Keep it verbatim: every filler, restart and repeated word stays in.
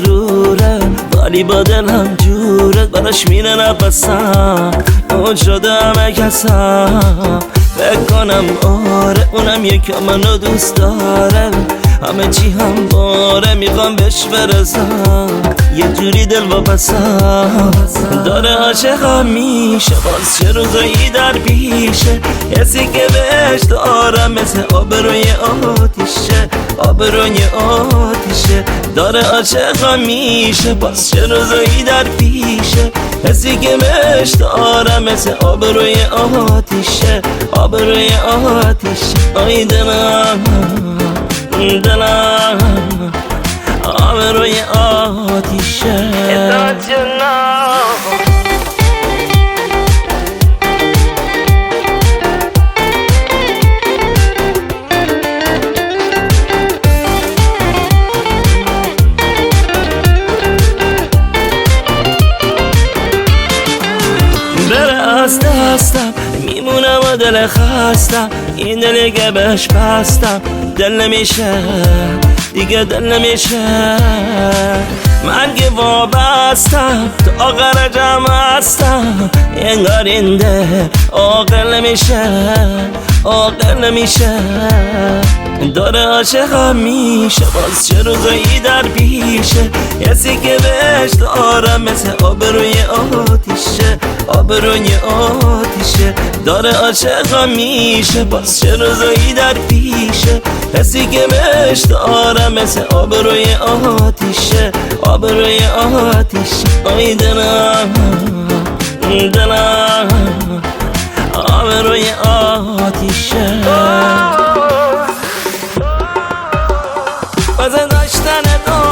مغروره ولی با دلم جوره براش میره نفسم اون شده همه کسم فکر کنم آره اونم یکم منو دوست داره همه چی هم باره میخوام بهش برسم یه جوری دل واپسم داره عاشقم میشه باز چه روزایی در پیشه حسی که بهش دارم مثل آبروی آتیشه آبروی آتیشه داره عاشقم میشه باز چه روزایی در پیشه حسی که بهش دارم مثل آبروی آتیشه آبروی آتیشه آی دلم دلم آبروی آتیشه بره از دستم میمونم و دل خستم این دلی که بهش بستم دل نمیشه دیگه دل نمیشه من که وابستم تو آخر جمع هستم انگار این دل عاقل نمیشه عاقل نمیشه داره عاشقم میشه باز چه روزایی در پیشه حسی که بهش دارم مثل آبروی آتیشه آبروی آتیشه داره عاشقم میشه باز چه روزایی در پیشه حسی که بهش دارم مثل آبروی آتیشه آبروی آتیشه آی دلم دلم آبروی آتیشه واسه داشتن تو